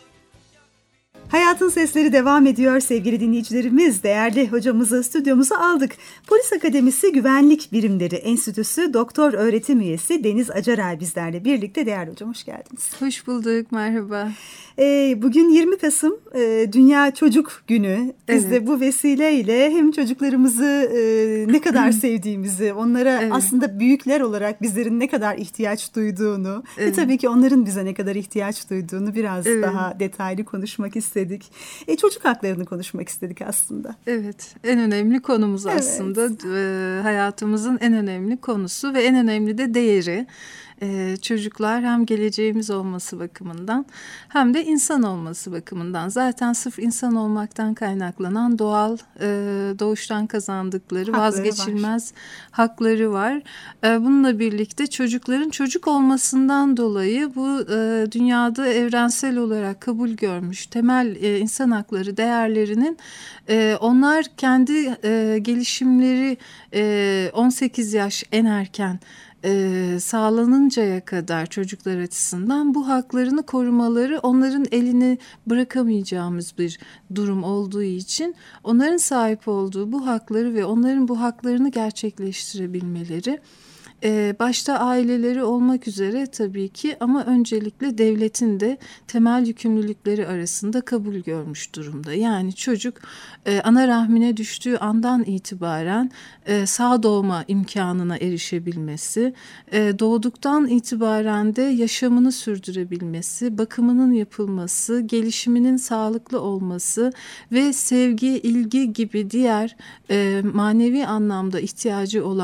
Hayatın Sesleri devam ediyor sevgili dinleyicilerimiz. Değerli hocamızı stüdyomuza aldık. Polis Akademisi Güvenlik Birimleri Enstitüsü Doktor Öğretim Üyesi Deniz Acaray bizlerle birlikte. Değerli hocam, hoş geldiniz.
Hoş bulduk, merhaba.
Ee, bugün yirmi Kasım e, Dünya Çocuk Günü. Biz
Evet.
de bu vesileyle hem çocuklarımızı e, ne kadar sevdiğimizi, onlara
Evet.
aslında büyükler olarak bizlerin ne kadar ihtiyaç duyduğunu ve
Evet.
tabii ki onların bize ne kadar ihtiyaç duyduğunu biraz
Evet.
daha detaylı konuşmak istedik. E, çocuk haklarını konuşmak istedik aslında.
Evet, en önemli konumuz
Evet.
aslında. E, hayatımızın en önemli konusu ve en önemli de değeri. E, çocuklar hem geleceğimiz olması bakımından hem de insan olması bakımından. Zaten sırf insan olmaktan kaynaklanan doğal e, doğuştan kazandıkları
Hakları
vazgeçilmez hakları var. E, bununla birlikte çocukların çocuk olmasından dolayı bu e, dünyada evrensel olarak kabul görmüş temel e, insan hakları değerlerinin e, onlar kendi e, gelişimleri e, on sekiz yaş en erken e, sağlanıncaya kadar çocuklar açısından bu haklarını korumaları onların elini bırakamayacağımız bir durum olduğu için onların sahip olduğu bu hakları ve onların bu haklarını gerçekleştirebilmeleri Ee, başta aileleri olmak üzere tabii ki ama öncelikle devletin de temel yükümlülükleri arasında kabul görmüş durumda. Yani çocuk e, ana rahmine düştüğü andan itibaren e, sağ doğma imkanına erişebilmesi, e, doğduktan itibaren de yaşamını sürdürebilmesi, bakımının yapılması, gelişiminin sağlıklı olması ve sevgi, ilgi gibi diğer e, manevi anlamda ihtiyacı olan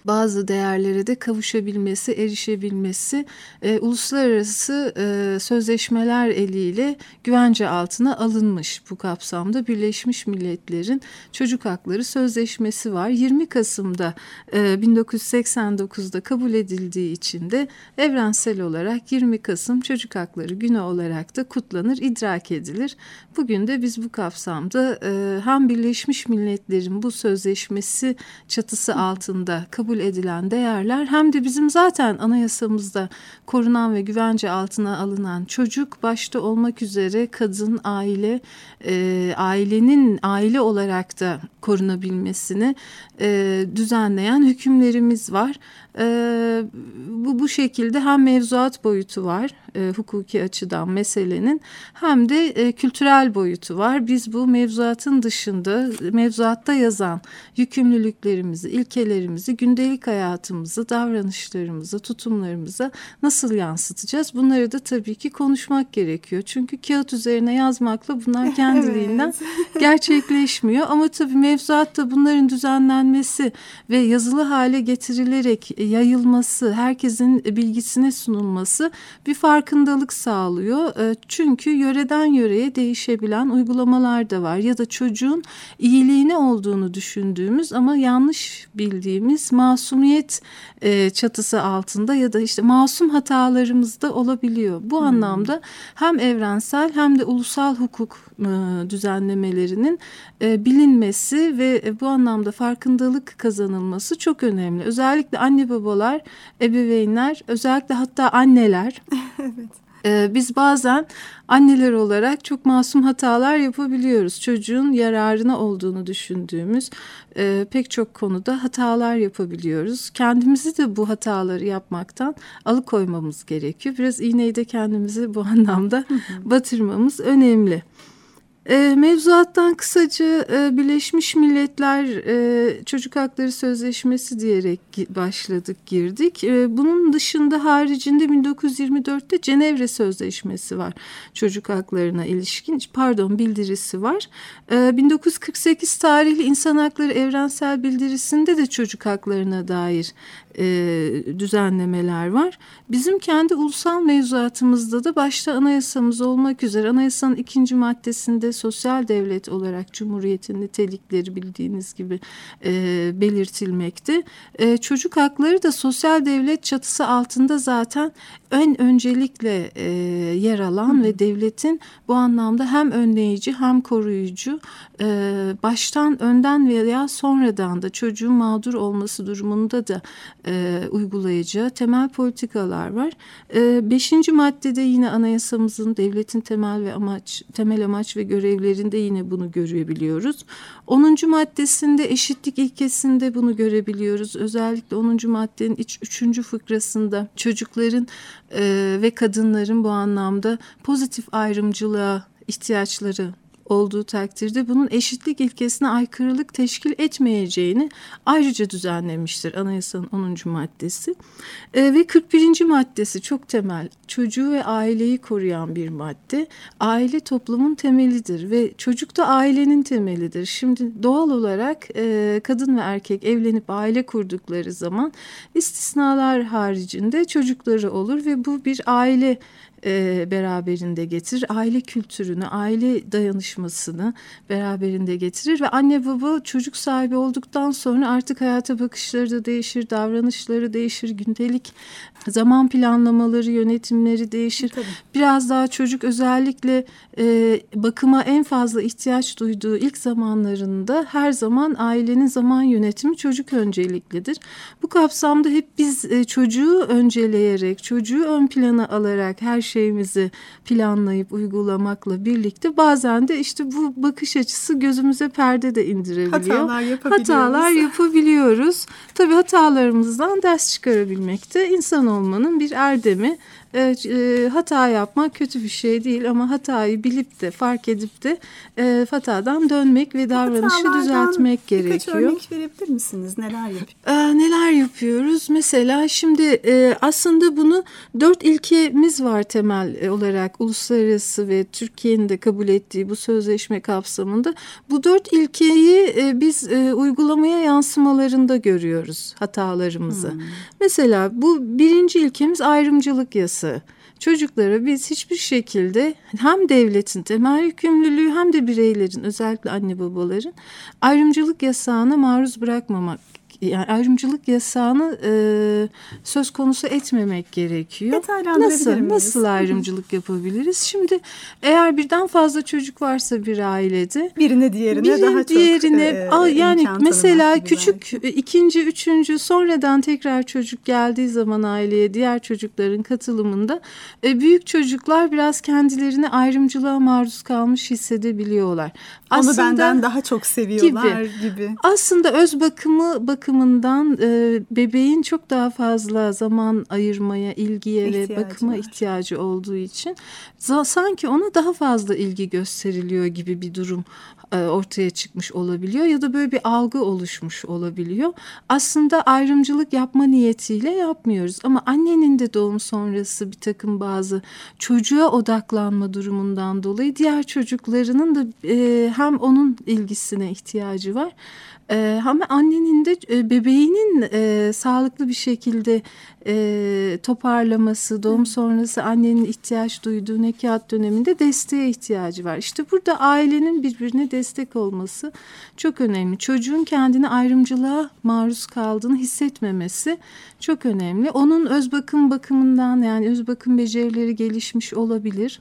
bazı değerlere de kavuşabilmesi, erişebilmesi e, uluslararası e, sözleşmeler eliyle güvence altına alınmış bu kapsamda. Birleşmiş Milletler'in Çocuk Hakları Sözleşmesi var. yirmi Kasım'da e, bin dokuz yüz seksen dokuzda kabul edildiği için de evrensel olarak yirmi Kasım Çocuk Hakları Günü olarak da kutlanır, idrak edilir. Bugün de biz bu kapsamda e, hem Birleşmiş Milletler'in bu sözleşmesi çatısı altında kabul edilen değerler hem de bizim zaten anayasamızda korunan ve güvence altına alınan çocuk başta olmak üzere kadın, aile, e, ailenin aile olarak da korunabilmesini e, düzenleyen hükümlerimiz var. E, bu bu şekilde hem mevzuat boyutu var e, hukuki açıdan meselenin, hem de e, kültürel boyutu var. Biz bu mevzuatın dışında mevzuatta yazan yükümlülüklerimizi, ilkelerimizi gündelik hayatımızı, davranışlarımızı, tutumlarımıza nasıl yansıtacağız? Bunları da tabii ki konuşmak gerekiyor. Çünkü kağıt üzerine yazmakla bunlar kendiliğinden evet. gerçekleşmiyor. Ama tabii mevzuatta bunların düzenlenmesi ve yazılı hale getirilerek yayılması, herkesin bilgisine sunulması bir farkındalık sağlıyor. Çünkü yöreden yöreye değişebilen uygulamalar da var. Ya da çocuğun iyiliğine olduğunu düşündüğümüz ama yanlış bildiğimiz masumiyet çatısı altında ya da işte masum hatalarımız da olabiliyor. Bu hmm. anlamda hem evrensel hem de ulusal hukuk düzenlemelerinin bilinmesi ve bu anlamda farkındalık kazanılması çok önemli. Özellikle anne babalar, ebeveynler, özellikle hatta anneler. Evet. Biz bazen anneler olarak çok masum hatalar yapabiliyoruz. Çocuğun yararına olduğunu düşündüğümüz e, pek çok konuda hatalar yapabiliyoruz. Kendimizi de bu hataları yapmaktan alıkoymamız gerekiyor. Biraz iğneyi de kendimizi bu anlamda batırmamız önemli. E, mevzuattan kısaca e, Birleşmiş Milletler e, Çocuk Hakları Sözleşmesi diyerek başladık, girdik. E, bunun dışında haricinde bin dokuz yüz yirmi dörtte Cenevre Sözleşmesi var. Çocuk haklarına ilişkin, pardon bildirisi var. E, bin dokuz yüz kırk sekiz tarihli İnsan Hakları Evrensel Bildirisi'nde de çocuk haklarına dair e, düzenlemeler var. Bizim kendi ulusal mevzuatımızda da başta anayasamız olmak üzere anayasanın ikinci maddesinde sosyal devlet olarak Cumhuriyet'in nitelikleri bildiğiniz gibi e, belirtilmekte. E, çocuk hakları da sosyal devlet çatısı altında zaten en öncelikle e, yer alan Hı. ve devletin bu anlamda hem önleyici hem koruyucu, e, baştan önden veya sonradan da çocuğun mağdur olması durumunda da e, uygulayacağı temel politikalar var. E, beşinci maddede yine anayasamızın devletin temel ve amaç, temel amaç ve görevlerinde yine bunu görebiliyoruz. onuncu maddesinde eşitlik ilkesinde bunu görebiliyoruz. Özellikle onuncu maddenin iç, üçüncü fıkrasında çocukların e, ve kadınların bu anlamda pozitif ayrımcılığa ihtiyaçları olduğu takdirde bunun eşitlik ilkesine aykırılık teşkil etmeyeceğini ayrıca düzenlemiştir anayasanın onuncu maddesi. E, ve kırk birinci maddesi çok temel, çocuğu ve aileyi koruyan bir madde. Aile toplumun temelidir ve çocuk da ailenin temelidir. Şimdi doğal olarak e, kadın ve erkek evlenip aile kurdukları zaman istisnalar haricinde çocukları olur ve bu bir aile E, beraberinde getirir. Aile kültürünü, aile dayanışmasını beraberinde getirir ve anne baba çocuk sahibi olduktan sonra artık hayata bakışları da değişir, davranışları değişir, gündelik zaman planlamaları, yönetimleri değişir. Tabii. Biraz daha çocuk özellikle e, bakıma en fazla ihtiyaç duyduğu ilk zamanlarında her zaman ailenin zaman yönetimi çocuk önceliklidir. Bu kapsamda hep biz e, çocuğu önceleyerek, çocuğu ön plana alarak her şeyimizi planlayıp uygulamakla birlikte bazen de işte bu bakış açısı gözümüze perde de indirebiliyor.
Hatalar yapabiliyoruz.
Hatalar yapabiliyoruz. Tabii hatalarımızdan ders çıkarabilmek de insan olmanın bir erdemi. Evet, e, hata yapmak kötü bir şey değil ama hatayı bilip de fark edip de e, hatadan dönmek ve davranışı
Hatalardan
düzeltmek gerekiyor.
Birkaç örnek verebilir misiniz? Neler yapıyorsunuz?
E, neler yapıyoruz? Mesela şimdi e, aslında bunu dört ilkemiz var temel olarak uluslararası ve Türkiye'nin de kabul ettiği bu sözleşme kapsamında. Bu dört ilkeyi e, biz e, uygulamaya yansımalarında görüyoruz hatalarımızı. Hmm. Mesela bu birinci ilkemiz ayrımcılık yasağı. Çocuklara biz hiçbir şekilde hem devletin temel yükümlülüğü hem de bireylerin, özellikle anne babaların ayrımcılık yasağına maruz bırakmamak, yani ayrımcılık yasağını e, söz konusu etmemek gerekiyor. Nasıl nasıl ayrımcılık yapabiliriz? Şimdi eğer birden fazla çocuk varsa bir ailede,
birine diğerine
birine,
daha
diğerine,
çok e,
yani mesela küçük
belki.
ikinci, üçüncü sonradan tekrar çocuk geldiği zaman aileye diğer çocukların katılımında e, büyük çocuklar biraz kendilerini ayrımcılığa maruz kalmış hissedebiliyorlar.
Onu
Aslında,
benden daha çok seviyorlar gibi. gibi.
Aslında öz bakımı bakımından e, bebeğin çok daha fazla zaman ayırmaya, ilgiye
İhtiyacı
ve bakıma
var.
ihtiyacı olduğu için sanki ona daha fazla ilgi gösteriliyor gibi bir durum e, ortaya çıkmış olabiliyor ya da böyle bir algı oluşmuş olabiliyor. Aslında ayrımcılık yapma niyetiyle yapmıyoruz ama annenin de doğum sonrası bir takım bazı çocuğa odaklanma durumundan dolayı diğer çocuklarının da e, hem onun ilgisine ihtiyacı var. Ee, ama annenin de e, bebeğinin e, sağlıklı bir şekilde e, toparlaması, doğum sonrası annenin ihtiyaç duyduğu nekat döneminde desteğe ihtiyacı var. İşte burada ailenin birbirine destek olması çok önemli. Çocuğun kendini ayrımcılığa maruz kaldığını hissetmemesi çok önemli. Onun öz bakım bakımından, yani öz bakım becerileri gelişmiş olabilir.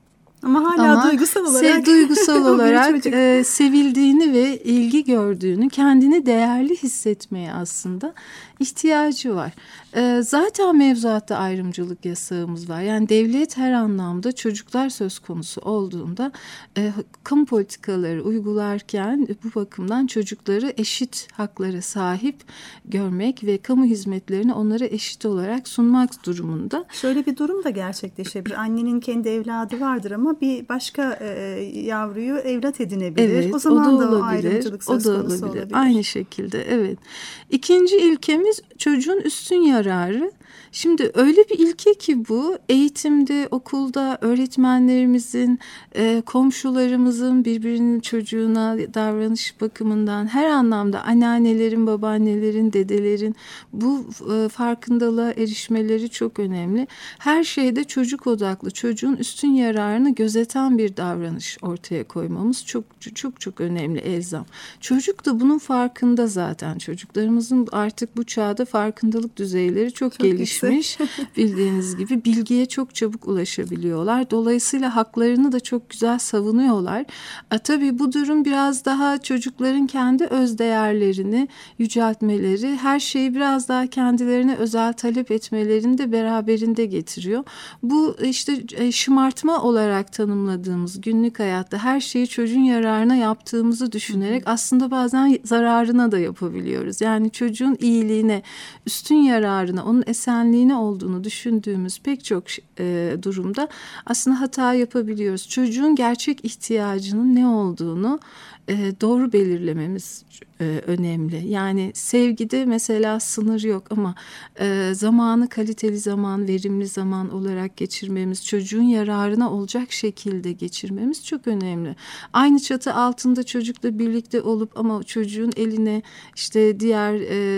Ama hala
Ama
duygusal olarak,
sev, duygusal olarak e, sevildiğini ve ilgi gördüğünü, kendini değerli hissetmeye aslında ihtiyacı var. E, zaten mevzuatta ayrımcılık yasağımız var. Yani devlet her anlamda çocuklar söz konusu olduğunda e, kamu politikaları uygularken bu bakımdan çocukları eşit haklara sahip görmek ve kamu hizmetlerini onlara eşit olarak sunmak durumunda.
Şöyle bir durum da gerçekleşebilir. Annenin kendi evladı vardır ama bir başka e, yavruyu evlat edinebilir.
Evet,
o zaman
o da,
da o
olabilir,
ayrımcılık söz
o da
konusu
olabilir.
olabilir.
Aynı şekilde, evet. İkinci ilkemiz çocuğun üstün yararı. Şimdi öyle bir ilke ki bu eğitimde, okulda öğretmenlerimizin, e, komşularımızın birbirinin çocuğuna davranış bakımından her anlamda anneannelerin, babaannelerin, dedelerin bu e, farkındalığa erişmeleri çok önemli. Her şeyde çocuk odaklı, çocuğun üstün yararını gözeten bir davranış ortaya koymamız çok çok çok önemli, elzem. Çocuk da bunun farkında zaten. Çocuklarımızın artık bu çağda farkındalık düzeyleri çok, çok gelişmiş. Bildiğiniz gibi bilgiye çok çabuk ulaşabiliyorlar. Dolayısıyla haklarını da çok güzel savunuyorlar. E, tabii bu durum biraz daha çocukların kendi öz değerlerini yüceltmeleri, her şeyi biraz daha kendilerine özel talep etmelerini de beraberinde getiriyor. Bu işte e, şımartma olarak tanımladığımız günlük hayatta her şeyi çocuğun yararına yaptığımızı düşünerek aslında bazen zararına da yapabiliyoruz. Yani çocuğun iyiliğine, üstün yararına, onun esenliğine olduğunu düşündüğümüz pek çok e, durumda aslında hata yapabiliyoruz. Çocuğun gerçek ihtiyacının ne olduğunu e, doğru belirlememiz e, önemli. Yani sevgide mesela sınır yok ama e, zamanı kaliteli zaman, verimli zaman olarak geçirmemiz, çocuğun yararına olacak şekilde geçirmemiz çok önemli. Aynı çatı altında çocukla birlikte olup ama çocuğun eline işte diğer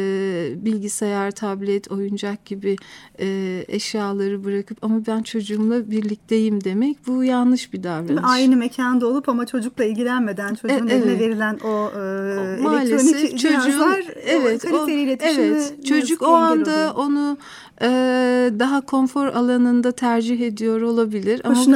e, bilgisayar, tablet, oyuncak gibi e, eşyaları bırakıp ama ben çocuğumla birlikteyim demek, bu yanlış bir davranış.
Aynı mekanda olup ama çocukla ilgilenmeden çocuğun e, eline evet. verilen o, e, o elektronik cihazlar evet, kaliteli iletişimi
evet, çocuk o anda oluyor. Onu e, daha konfor alanında tercih ediyor olabilir.
Hoşuna
ama
da gidiyor.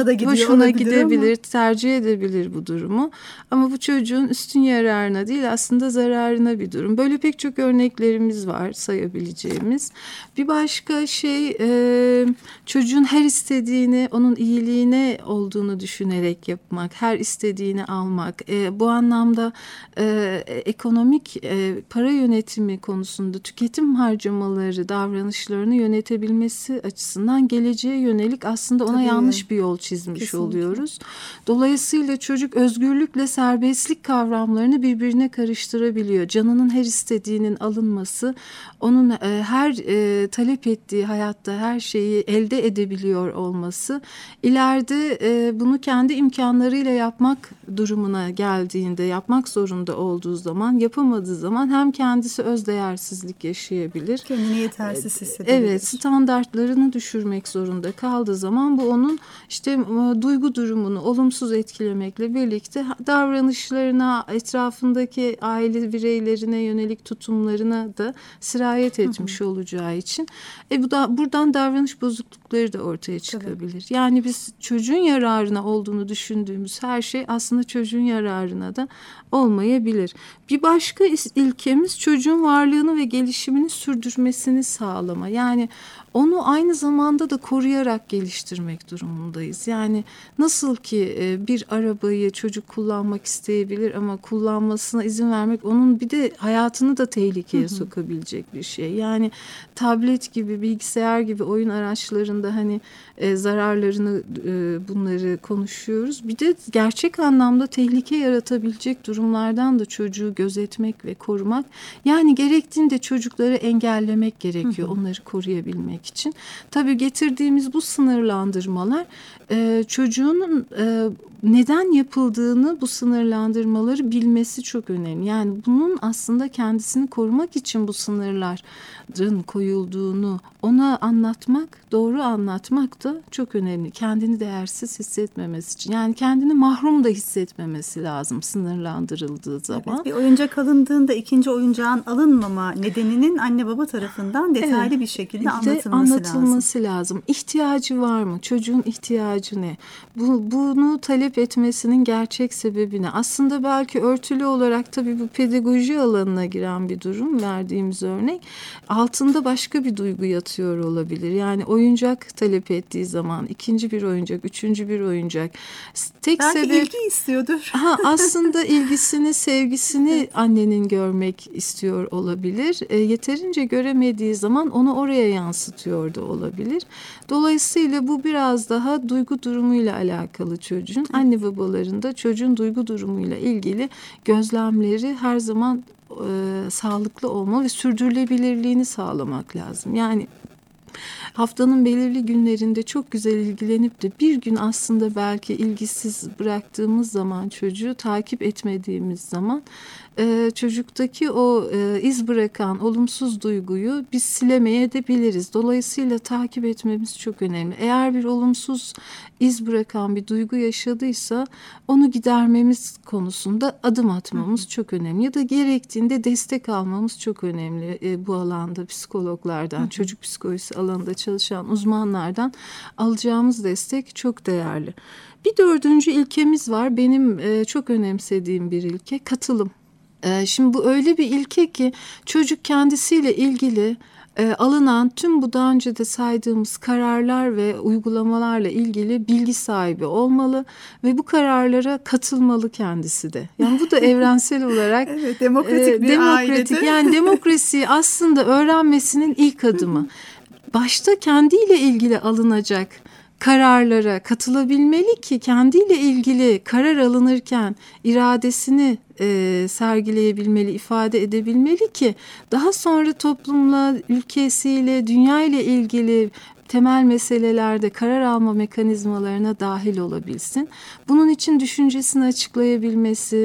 hoşuna
olabilir
gidebilir, ama tercih edebilir bu durumu. Ama bu çocuğun üstün yararına değil, aslında zararına bir durum. Böyle pek çok örneklerimiz var sayabileceğimiz. Bir başka şey, e, çocuğun her istediğini onun iyiliğine olduğunu düşünerek yapmak, her istediğini almak. E, bu anlamda e, ekonomik e, para yönetimi konusunda tüketim harcamaları, davranışlarını yönetebilmesi açısından geleceğe yönelik aslında ona Tabii. yanlış bir yol çizmiş Kesinlikle. oluyoruz. Dolayısıyla çocuk özgürlükle serbestlik kavramlarını birbirine karıştırabiliyor. Canının her istediğinin alınması, onun e, her e, talep ettiği hayatta her şeyi elde edebiliyor olması, ileride e, bunu kendi imkanlarıyla yapmak durumuna geldiğinde, yapmak zorunda olduğu zaman, yapamadığı zaman hem kendisi özdeğersizlik yaşayabilir.
Kendini yetersiz hissedebilir.
Evet, standartlarını düşürmek zorunda kaldığı zaman bu onun işte duygu durumunu olumsuz etkilemekle birlikte davranışlarına, etrafındaki aile bireylerine yönelik tutumlarına da sirayet etmiş hı hı. olacağı için e bu da buradan davranış bozuklukları da ortaya çıkabilir. Tabii. Yani biz çocuğun yararına olduğunu düşündüğümüz her şey aslında çocuğun yararına da olmayabilir. Bir başka ilkemiz çocuğun varlığını ve gelişimini sürdürmesini sağlama. Yani onu aynı zamanda da koruyarak geliştirmek durumundayız. Yani nasıl ki bir arabayı çocuk kullanmak isteyebilir ama kullanmasına izin vermek onun bir de hayatını da tehlikeye hı hı. sokabilecek bir şey. Yani tablet gibi, bilgisayar gibi oyun araçlarında hani e, zararlarını e, bunları konuşuyoruz. Bir de gerçek anlamda tehlike yaratabilecek durumlardan da çocuğu gözetmek ve korumak. Yani gerektiğinde çocukları engellemek gerekiyor hı hı. onları koruyabilmek için. Tabii getirdiğimiz bu sınırlandırmalar e, çocuğun e, neden yapıldığını, bu sınırlandırmaları bilmesi çok önemli. Yani bunun aslında kendisini korumak için bu sınırların koyulduğunu ona anlatmak, doğru anlatmak da çok önemli. Kendini değersiz hissetmemesi için. Yani kendini mahrum da hissetmemesi lazım sınırlandırıldığı zaman.
Evet, bir oyuncak alındığında ikinci oyuncağın alınmama nedeninin anne baba tarafından detaylı evet, bir şekilde anlatılması,
anlatılması
lazım.
lazım. İhtiyacı var mı? Çocuğun ihtiyacı ne? Bu, bunu talep etmesinin gerçek sebebi ne? Aslında belki örtülü olarak tabii bu pedagoji alanına giren bir durum verdiğimiz örnek. Altında başka bir duygu yatıyor olabilir. Yani oyuncak talep ettiği zaman ikinci bir oyuncak, üçüncü bir oyuncak.
Tek belki sebep ilgi istiyordur.
Ha, aslında ilgisini, sevgisini evet. annenin görmek istiyor olabilir. E, yeterince göremediği zaman onu oraya yansıtıyor da olabilir. Dolayısıyla bu biraz daha duygu durumuyla alakalı çocuğun. Anne babaların da çocuğun duygu durumuyla ilgili gözlemleri her zaman e, sağlıklı olmalı ve sürdürülebilirliğini sağlamak lazım. Yani haftanın belirli günlerinde çok güzel ilgilenip de bir gün aslında belki ilgisiz bıraktığımız zaman çocuğu takip etmediğimiz zaman e, çocuktaki o e, iz bırakan olumsuz duyguyu biz silemeyebiliriz. Dolayısıyla takip etmemiz çok önemli. Eğer bir olumsuz iz bırakan bir duygu yaşadıysa onu gidermemiz konusunda adım atmamız Hı. çok önemli. Ya da gerektiğinde destek almamız çok önemli e, bu alanda psikologlardan, Hı. çocuk psikolojisi alanında çalışan uzmanlardan alacağımız destek çok değerli. Bir dördüncü ilkemiz var. Benim e, çok önemsediğim bir ilke, katılım. E, şimdi bu öyle bir ilke ki çocuk kendisiyle ilgili e, alınan tüm bu daha önce de saydığımız kararlar ve uygulamalarla ilgili bilgi sahibi olmalı ve bu kararlara katılmalı kendisi de. Yani bu da evrensel olarak
evet, demokratik
e,
bir
demokratik
ailede.
Yani demokrasiyi aslında öğrenmesinin ilk adımı. Başta kendiyle ilgili alınacak kararlara katılabilmeli ki kendiyle ilgili karar alınırken iradesini e, sergileyebilmeli, ifade edebilmeli ki daha sonra toplumla, ülkesiyle, dünya ile ilgili temel meselelerde karar alma mekanizmalarına dahil olabilsin. Bunun için düşüncesini açıklayabilmesi,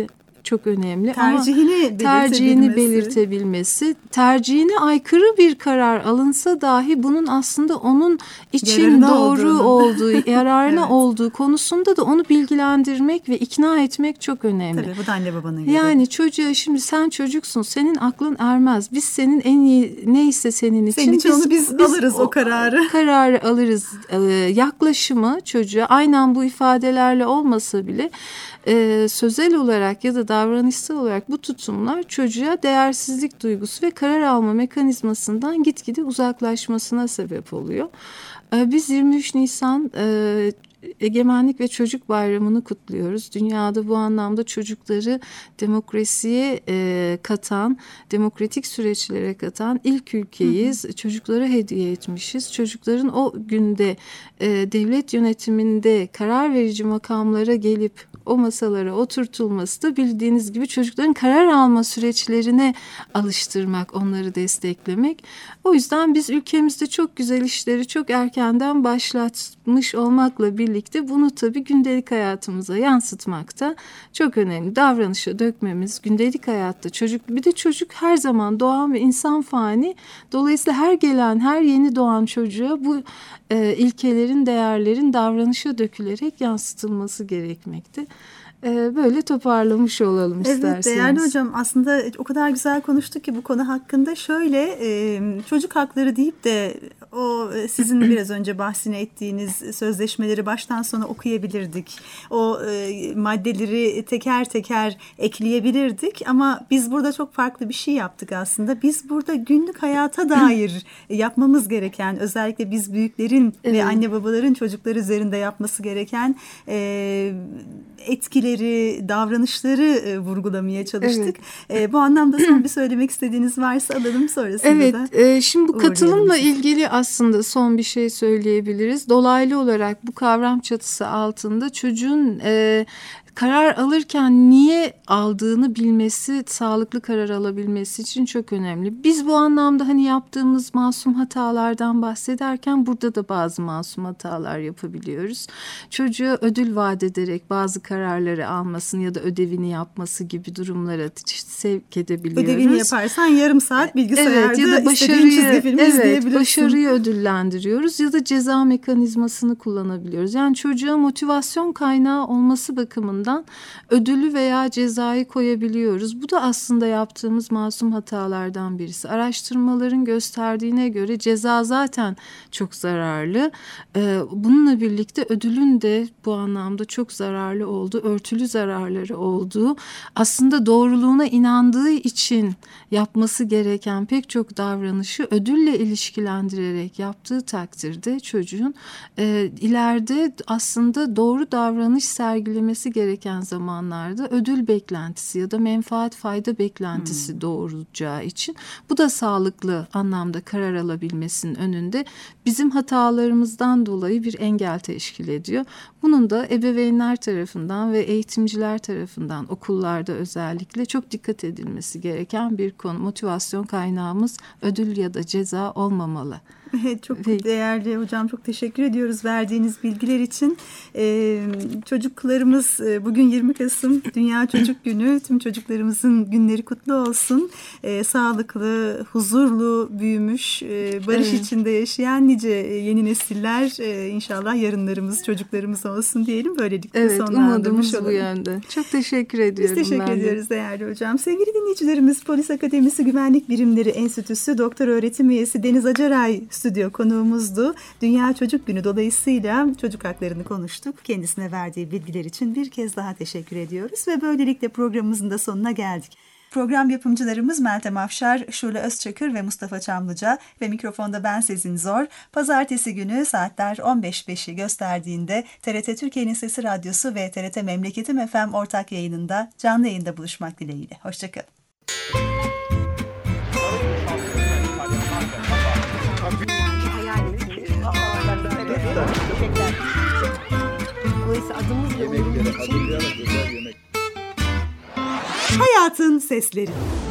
çok önemli.
Tercihini,
ama tercihini belirtebilmesi, tercihine aykırı bir karar alınsa dahi bunun aslında onun için yararına doğru olduğu, yararına evet. olduğu konusunda da onu bilgilendirmek ve ikna etmek çok önemli.
Tabii bu da anne babanın gibi.
Yani çocuğa şimdi sen çocuksun, senin aklın ermez. Biz senin en iyi neyse senin için.
Senin için
biz,
onu biz, biz alırız o, o kararı.
Kararı alırız. Ee, yaklaşımı çocuğa aynen bu ifadelerle olmasa bile e, sözel olarak ya da davranışsal olarak bu tutumlar çocuğa değersizlik duygusu ve karar alma mekanizmasından gitgide uzaklaşmasına sebep oluyor. Ee, biz yirmi üç Nisan e, Egemenlik ve Çocuk Bayramı'nı kutluyoruz. Dünyada bu anlamda çocukları demokrasiye e, katan, demokratik süreçlere katan ilk ülkeyiz. Hı hı. Çocuklara hediye etmişiz. Çocukların o günde e, devlet yönetiminde karar verici makamlara gelip o masalara oturtulması da bildiğiniz gibi çocukların karar alma süreçlerine alıştırmak, onları desteklemek. O yüzden biz ülkemizde çok güzel işleri çok erkenden başlatmış olmakla birlikte bunu tabii gündelik hayatımıza yansıtmak da çok önemli. Davranışa dökmemiz, gündelik hayatta çocuk, bir de çocuk her zaman doğan ve insan fani. Dolayısıyla her gelen, her yeni doğan çocuğa bu e, ilkelerin, değerlerin davranışa dökülerek yansıtılması gerekmekte. Böyle toparlamış olalım
evet,
isterseniz.
Evet değerli hocam, aslında o kadar güzel konuştuk ki bu konu hakkında. Şöyle çocuk hakları deyip de o sizin biraz önce bahsini ettiğiniz sözleşmeleri baştan sona okuyabilirdik. O maddeleri teker teker ekleyebilirdik ama biz burada çok farklı bir şey yaptık aslında. Biz burada günlük hayata dair yapmamız gereken, özellikle biz büyüklerin evet. ve anne babaların çocuklar üzerinde yapması gereken etkileri, davranışları e, vurgulamaya çalıştık. Evet. E, bu anlamda son bir söylemek istediğiniz varsa alalım, sonrasında
evet,
da.
Evet, şimdi bu katılımla ilgili aslında son bir şey söyleyebiliriz. Dolaylı olarak bu kavram çatısı altında çocuğun e, karar alırken niye aldığını bilmesi, sağlıklı karar alabilmesi için çok önemli. Biz bu anlamda hani yaptığımız masum hatalardan bahsederken burada da bazı masum hatalar yapabiliyoruz. Çocuğa ödül vaat ederek bazı kararları almasını ya da ödevini yapması gibi durumlara sevk edebiliyoruz.
Ödevini yaparsan yarım saat bilgisayarda
evet, ya da
istediğin çizgi filmi
evet,
izleyebilirsin.
Başarıyı ödüllendiriyoruz ya da ceza mekanizmasını kullanabiliyoruz. Yani çocuğa motivasyon kaynağı olması bakımından ödülü veya cezayı koyabiliyoruz. Bu da aslında yaptığımız masum hatalardan birisi. Araştırmaların gösterdiğine göre ceza zaten çok zararlı. Bununla birlikte ödülün de bu anlamda çok zararlı olduğu, örtülü zararları olduğu, aslında doğruluğuna inandığı için yapması gereken pek çok davranışı ödülle ilişkilendirerek yaptığı takdirde çocuğun ileride aslında doğru davranış sergilemesi gereken zamanlarda ödül beklentisi ya da menfaat fayda beklentisi hmm. doğuracağı için bu da sağlıklı anlamda karar alabilmesinin önünde bizim hatalarımızdan dolayı bir engel teşkil ediyor. Bunun da ebeveynler tarafından ve eğitimciler tarafından okullarda özellikle çok dikkat edilmesi gereken bir konu. Motivasyon kaynağımız ödül ya da ceza olmamalı.
Çok değerli hocam, çok teşekkür ediyoruz verdiğiniz bilgiler için. Ee, çocuklarımız bugün yirmi Kasım Dünya Çocuk Günü. Tüm çocuklarımızın günleri kutlu olsun. Ee, sağlıklı, huzurlu büyümüş, e, barış evet. içinde yaşayan nice yeni nesiller e, inşallah yarınlarımız, çocuklarımız olsun diyelim. Böylelikle
evet,
sonlandırmış olalım.
Bu yönde. Çok teşekkür ediyorum.
Biz teşekkür ediyoruz değerli hocam. Sevgili dinleyicilerimiz, Polis Akademisi Güvenlik Birimleri Enstitüsü Doktor Öğretim Üyesi Deniz Acaray stüdyo konuğumuzdu. Dünya Çocuk Günü dolayısıyla çocuk haklarını konuştuk. Kendisine verdiği bilgiler için bir kez daha teşekkür ediyoruz ve böylelikle programımızın da sonuna geldik. Program yapımcılarımız Meltem Afşar, Şule Özçakır ve Mustafa Çamlıca ve mikrofonda ben Sezin Zor. Pazartesi günü saatler on beş beşi gösterdiğinde T R T Türkiye'nin Sesi Radyosu ve T R T Memleketim F M ortak yayınında canlı yayında buluşmak dileğiyle. Hoşçakalın. Hayatın Sesleri.